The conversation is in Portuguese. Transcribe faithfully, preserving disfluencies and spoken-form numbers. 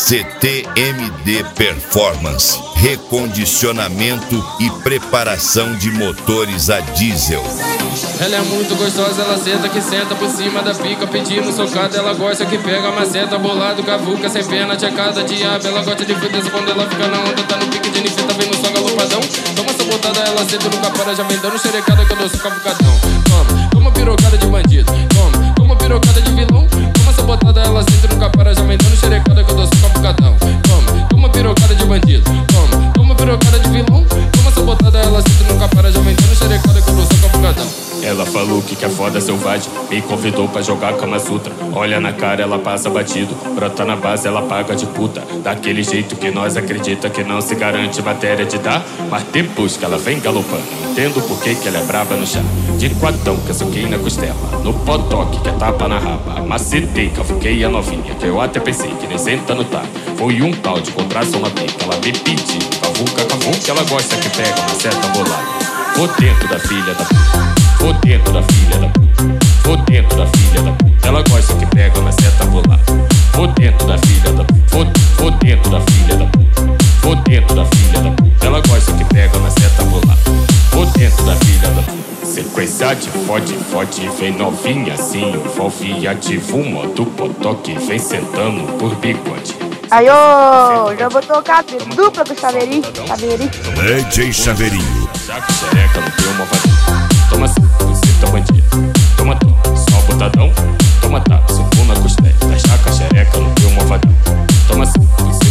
C T M D Performance, recondicionamento e preparação de motores a diesel. Ela é muito gostosa, ela senta que senta por cima da pica, pedindo socada. Ela gosta que pega, maceta, bolado, cavuca, sem pena, tchecada, diabo. Ela gosta de fudeza quando ela fica na onda, tá no pique de nifeta, vem no som galopadão. Toma essa botada, ela senta, nunca para, já vem dando xerecada que eu dou sou cavucadão. Toma, toma pirocada de bandido, toma, toma pirocada de vilão. Toma essa botada, ela senta, nunca para, já vem dando xerecada que eu dou sou cavucadão. Toma, toma pirocada de bandido, toma, toma pirocada de vilão. Toma essa botada, ela senta, nunca para, já vem dando xerecada que eu dou sou cavucadão. Ela falou que quer foda selvagem, me convidou pra jogar Kama Sutra. Olha na cara, ela passa batido, brota na base, ela paga de puta. Daquele jeito que nós acredita que não se garante matéria de dar. Mas depois que ela vem galopando, entendo por que que ela é braba no chá. De quatão que eu soquei na costela, no potoque que é tapa na raba. Macetei, cavuquei a novinha, que eu até pensei que nem senta no tapa. Foi um tal de contração na pica, ela me pediu, cavuca, cavuca. Ela gosta que pega uma seta bolada. Vou dentro da filha da puta, vou dentro da filha da puta, vou dentro da filha da puta. Ela gosta que pega uma seta bolada. Vou dentro da filha da puta, vou, vou dentro da filha da puta, vou dentro da filha da puta. Ela gosta que pega uma seta bolada. Vou dentro da filha da puta. Sequência de fode, fode, vem novinha assim, envolve ativo, modo potoque, vem sentando por bigode. Aí, ô, já vou tocar a dupla do Chaveirinho. Chaveirinho. D J Chaveirinho. Jaca xereca no teu malvadão. Toma cinco, cita bandido. Toma toma, só botadão. Toma tapa, soco na costela. Jaca xereca no teu malvadão. Toma cinco,